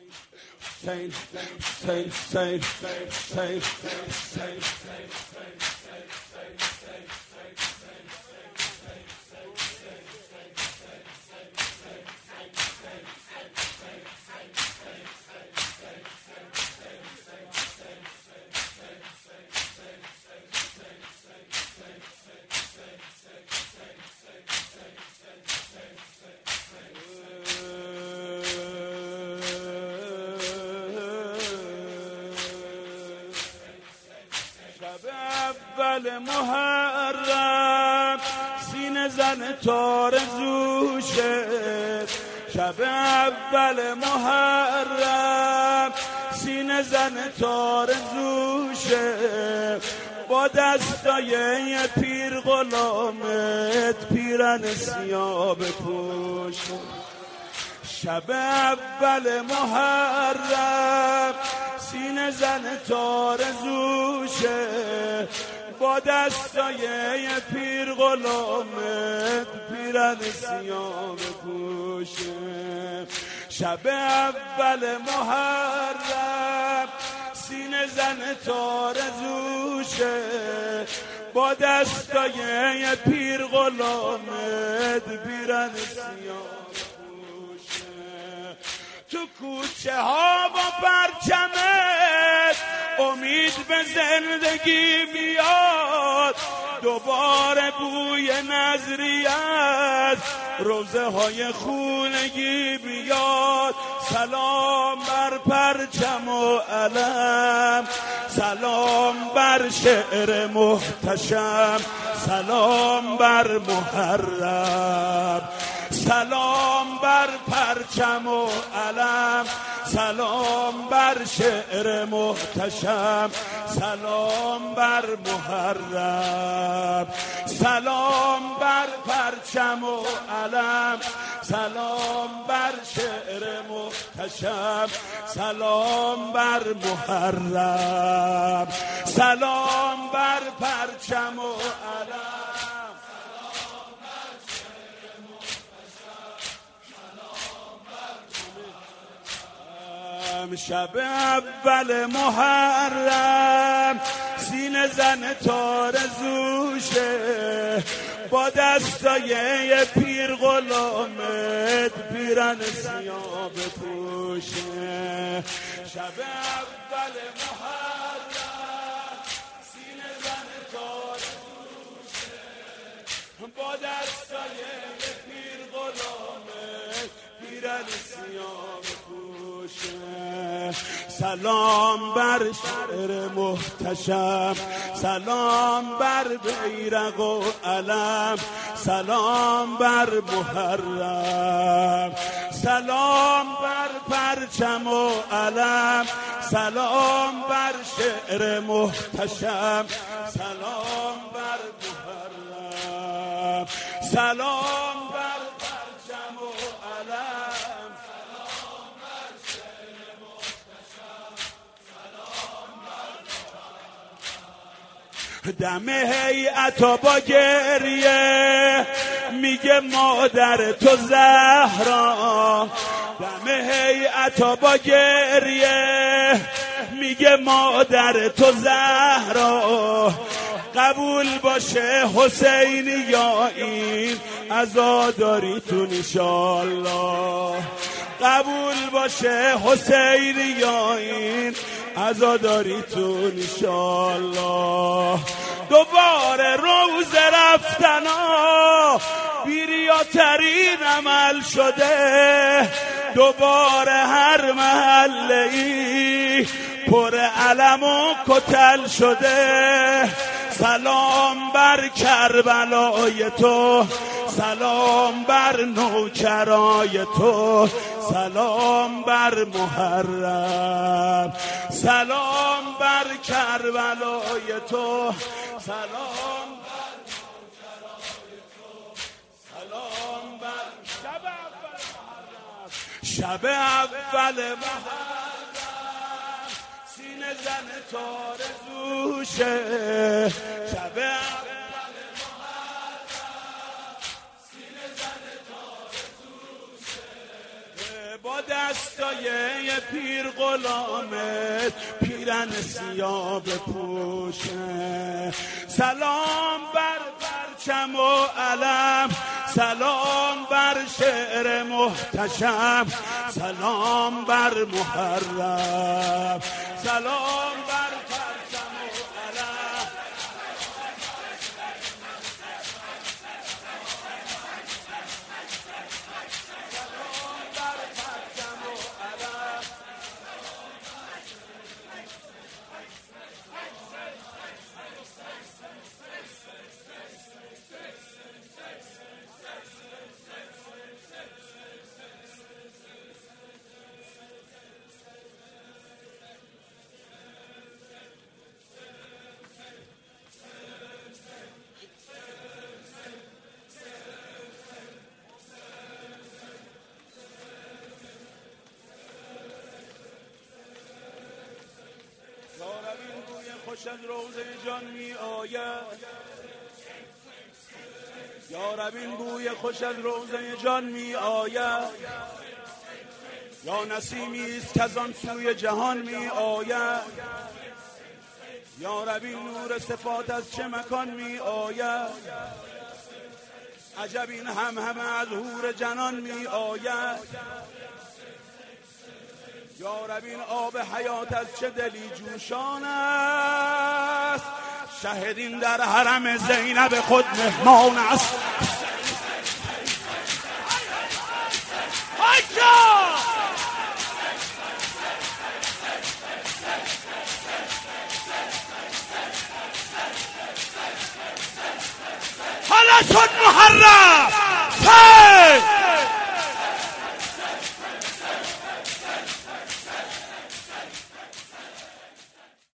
اول محرم سینه زن تارزوشه، شب اول محرم سینه زن تارزوشه، با دستای پیر غلامت پیرن سیاه بپوش. شب اول محرم سینه زن تارزوشه، با دستای پیر غلامت پیرن سیاه بپوشه. شب اول محرم سینه زن تارزوشه، با دستای پیر غلامت پیرن سیاه بپوشه. تو کوچه ها با پرچمت امید به زندگی بیاد، دوباره بوی نظری از روزه های خونگی بیاد. سلام بر پرچم و علم، سلام بر شعر محتشم، سلام بر محرم، سلام بر پرچم و علم، سلام بر شعر محتشم، سلام بر محرم، سلام بر پرچم و علم، سلام بر شعر محتشم، سلام بر محرم، سلام بر پرچم و علم. شب اول محرم سینه زن تارزوشه، با دستای پیر غلامت پیرن سیاه بپوشه. شب اول محرم سینه زن تارزوشه، با دستای پیر غلامت پیرن سیاه بپوشه. سلام بر شعر محتشم، سلام بر بیرق و علم، سلام بر محرم، سلام بر پرچم و علم، سلام بر شعر محتشم، سلام بر محرم، سلام بر پرچم و علم، سلام بر شعر محتشم، سلام بر دم هیئت با گریه میگه مادر تو زهرا، دم هیئت با گریه میگه مادر تو زهرا. قبول باشه حسینی یا این عزاداریتون انشالله، قبول باشه حسینی یا این عزاداریتون انشالله. دوباره روز رفتنا بیریاترین عمل شده، دوباره هر محله ای پر علم و کتل شده. سلام بر کربلای تو، سلام بر نوکرای تو، سلام بر محرم، سلام بر کربلای تو، سلام بر نوکرای تو، سلام بر شب اول محرم سینه زن تارزوشه، شب اول محرم سینه زن تارزوشه، با با دستای پیر غلامت پیرن سیاه بپوشه. سلام بر پرچم و علم، سلام بر شعر محتشم، سلام بر محرم، سلام بر پرچم و علم. خوش از روضه جان می آید، یا رب این بوی خوش از روضه جان می آید، یا نسیمی است که از آن سوی جهان می آید، یا رب این نور صفات از چه مکان می آید، عجب این همه از حور جنان می آید، یا رب این آب حیات از چه دلی جوشان است، شهدین در حرم زینب خود مهمان است. حالا شد محرم